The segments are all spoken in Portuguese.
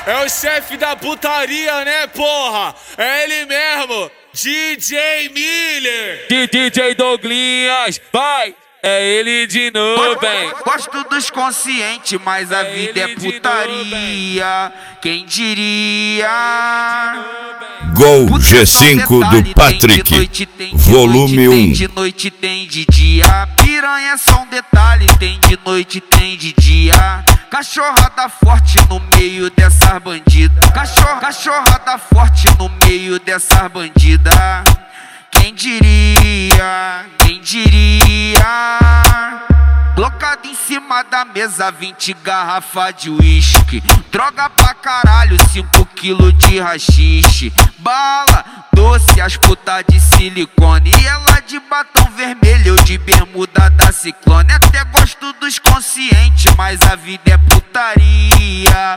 É o chefe da putaria, né, porra? É ele mesmo, DJ Miller. DJ Douglinhas, vai! É ele de novo, hein? Gosto dos conscientes, mas a vida é putaria. Quem diria? Gol G5 do Patrick, volume 1. Tem de noite, tem de dia. Piranha é só um detalhe. Tem de noite, tem de dia. Cachorrada forte no meio dessas bandidas. Cachorrada forte no meio dessas bandidas. Quem diria? Quem diria? Colocado em cima da mesa 20 garrafas de uísque. Droga pra caralho, 5 quilos de rachixe. Bala, doce, as putas de silicone. E ela de batom vermelho, eu de bermuda da Ciclone. Até gosto dos conscientes, mas a vida é putaria.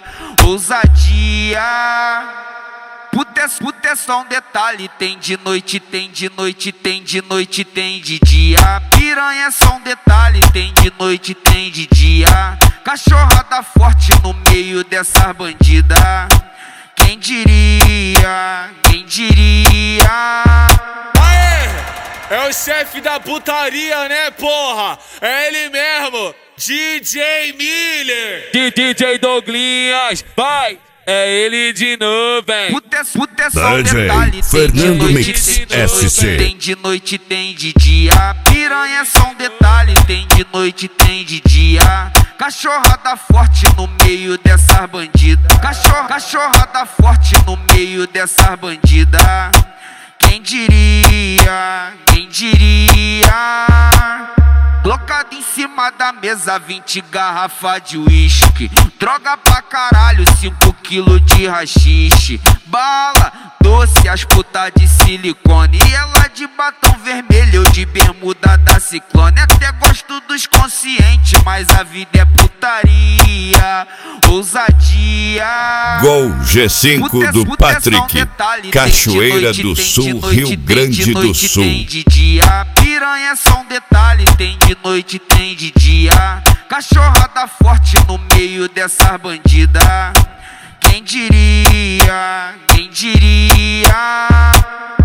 Ousadia. Puta é só um detalhe. Tem de noite, tem de noite, tem de noite, tem de dia. Piranha é só um detalhe. Tem de noite, tem de dia. Cachorrada forte no meio dessas bandidas. Quem diria? Quem diria? Aê! É o chefe da putaria, né, porra? É ele mesmo, DJ Miller. DJ Douglinhas, vai! É ele de novo, hein? Puta é só um detalhe. Fernando Mix SC. Tem de noite, tem de dia. Piranha é só um detalhe. Tem de noite, tem de dia. Cachorrada forte no meio dessas bandidas. Cachorrada forte no meio dessas bandidas. Quem diria? Quem diria? Colocado em cima da mesa 20 garrafas de uísque. Droga pra caralho, 5 quilos de rachixe. Bala, doce, as putas de silicone. E ela de batom vermelho, eu de bermuda da Ciclone. Até gosto dos conscientes, mas a vida é putaria. Ousadia. Gol G5 do Patrick, Cachoeira do Sul, Rio Grande do Sul. Tem de dia, piranha é só um detalhe. Tem de noite, tem de dia. Cachorrada forte no meio dessas bandidas. Quem diria? Quem diria?